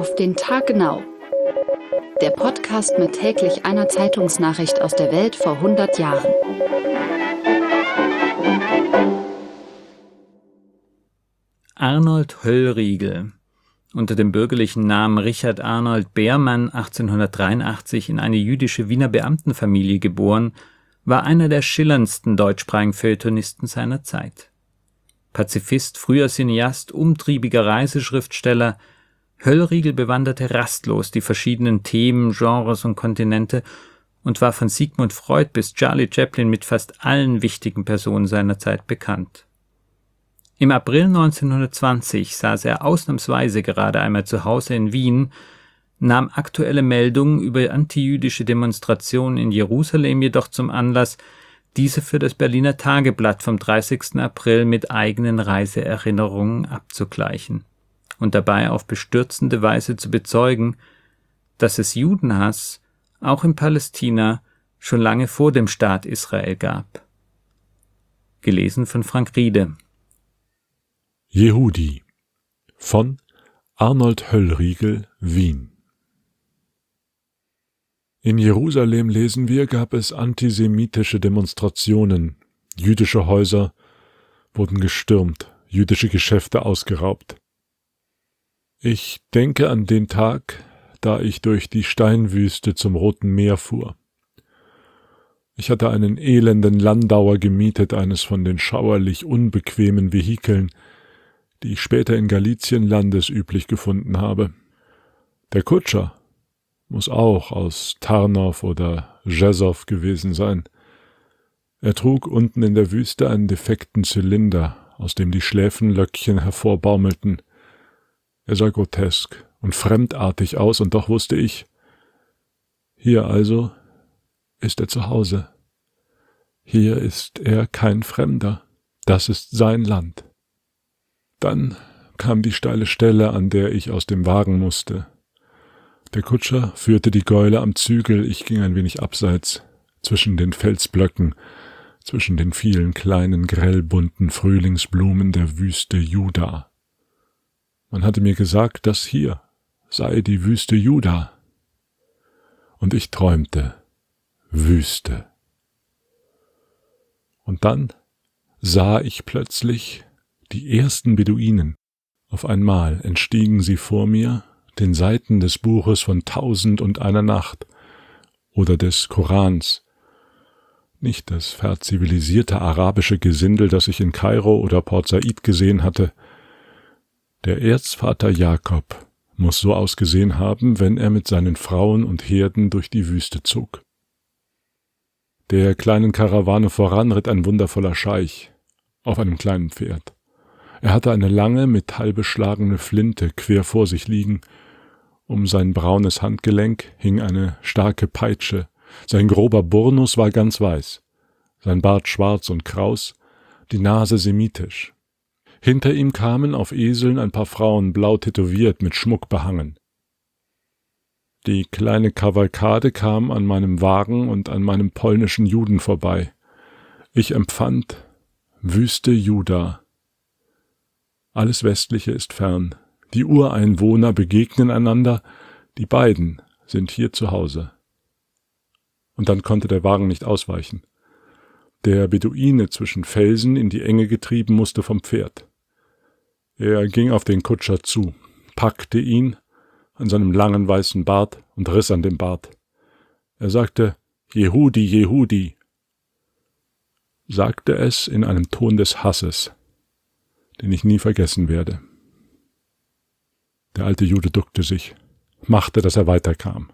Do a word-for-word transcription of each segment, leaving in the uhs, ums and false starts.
Auf den Tag genau. Der Podcast mit täglich einer Zeitungsnachricht aus der Welt vor hundert Jahren. Arnold Höllriegel, unter dem bürgerlichen Namen Richard Arnold Beermann, achtzehnhundertdreiundachtzig in eine jüdische Wiener Beamtenfamilie geboren, war einer der schillerndsten deutschsprachigen Feuilletonisten seiner Zeit. Pazifist, früher Cineast, umtriebiger Reiseschriftsteller, Höllriegel bewanderte rastlos die verschiedenen Themen, Genres und Kontinente und war von Sigmund Freud bis Charlie Chaplin mit fast allen wichtigen Personen seiner Zeit bekannt. Im April neunzehnhundertzwanzig saß er ausnahmsweise gerade einmal zu Hause in Wien, nahm aktuelle Meldungen über antijüdische Demonstrationen in Jerusalem jedoch zum Anlass, diese für das Berliner Tageblatt vom dreißigsten April mit eigenen Reiseerinnerungen abzugleichen und dabei auf bestürzende Weise zu bezeugen, dass es Judenhass auch in Palästina schon lange vor dem Staat Israel gab. Gelesen von Frank Riede. Jehudi von Arnold Höllriegel, Wien. In Jerusalem, lesen wir, gab es antisemitische Demonstrationen, jüdische Häuser wurden gestürmt, jüdische Geschäfte ausgeraubt. Ich denke an den Tag, da ich durch die Steinwüste zum Roten Meer fuhr. Ich hatte einen elenden Landauer gemietet, eines von den schauerlich unbequemen Vehikeln, die ich später in Galizien landesüblich gefunden habe. Der Kutscher muss auch aus Tarnow oder Jesow gewesen sein. Er trug unten in der Wüste einen defekten Zylinder, aus dem die Schläfenlöckchen hervorbaumelten. Er sah grotesk und fremdartig aus, und doch wusste ich, hier also ist er zu Hause. Hier ist er kein Fremder, das ist sein Land. Dann kam die steile Stelle, an der ich aus dem Wagen musste. Der Kutscher führte die Gäule am Zügel, ich ging ein wenig abseits, zwischen den Felsblöcken, zwischen den vielen kleinen, grellbunten Frühlingsblumen der Wüste Juda. Man hatte mir gesagt, das hier sei die Wüste Juda. Und ich träumte, Wüste. Und dann sah ich plötzlich die ersten Beduinen. Auf einmal entstiegen sie vor mir, den Seiten des Buches von Tausend und einer Nacht oder des Korans. Nicht das verzivilisierte arabische Gesindel, das ich in Kairo oder Port Said gesehen hatte. Der Erzvater Jakob muss so ausgesehen haben, wenn er mit seinen Frauen und Herden durch die Wüste zog. Der kleinen Karawane voran ritt ein wundervoller Scheich auf einem kleinen Pferd. Er hatte eine lange, metallbeschlagene Flinte quer vor sich liegen. Um sein braunes Handgelenk hing eine starke Peitsche. Sein grober Burnus war ganz weiß, sein Bart schwarz und kraus, die Nase semitisch. Hinter ihm kamen auf Eseln ein paar Frauen, blau tätowiert, mit Schmuck behangen. Die kleine Kavalkade kam an meinem Wagen und an meinem polnischen Juden vorbei. Ich empfand Wüste Juda. Alles Westliche ist fern. Die Ureinwohner begegnen einander, die beiden sind hier zu Hause. Und dann konnte der Wagen nicht ausweichen. Der Beduine zwischen Felsen in die Enge getrieben musste vom Pferd. Er ging auf den Kutscher zu, packte ihn an seinem langen weißen Bart und riss an dem Bart. Er sagte, Jehudi, Jehudi, sagte es in einem Ton des Hasses, den ich nie vergessen werde. Der alte Jude duckte sich, machte, dass er weiterkam.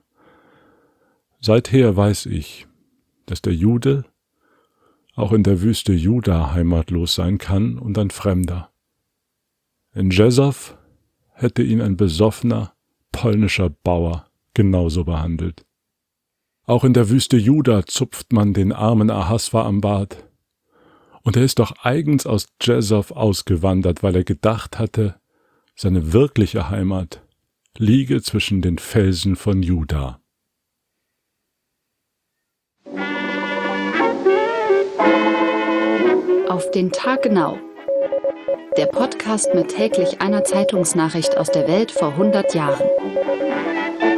Seither weiß ich, dass der Jude auch in der Wüste Juda heimatlos sein kann und ein Fremder. In Jesow hätte ihn ein besoffener polnischer Bauer genauso behandelt. Auch in der Wüste Juda zupft man den armen Ahasver am Bart. Und er ist doch eigens aus Jesow ausgewandert, weil er gedacht hatte, seine wirkliche Heimat liege zwischen den Felsen von Juda. Auf den Tag genau. Der Podcast mit täglich einer Zeitungsnachricht aus der Welt vor hundert Jahren.